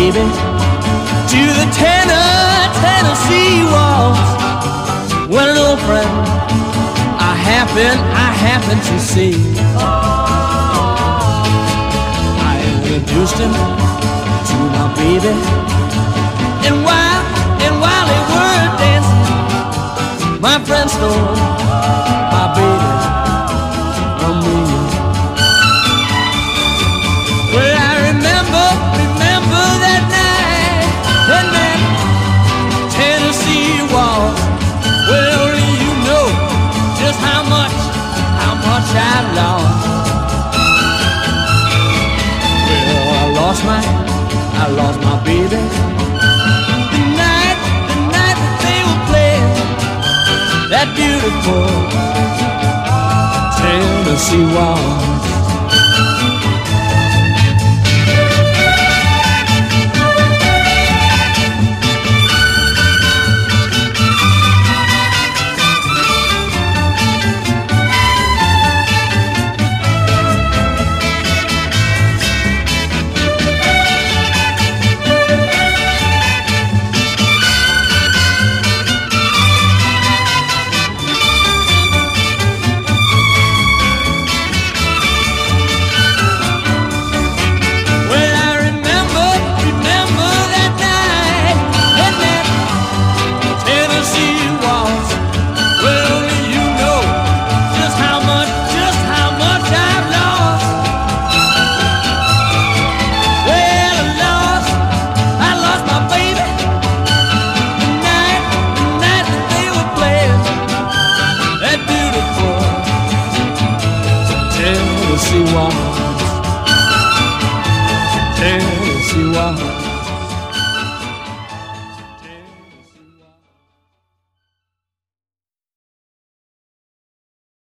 baby to the Tennessee waltz. When an old friend I happened to see, I introduced him to my baby, and while they were dancing, my friend stole my baby from me. Well, I remember that night in that Tennessee waltz. Well, only you know just how much I lost. Well, I lost my baby the night that they were playing that beautiful Tennessee waltz. Tennessee waltz.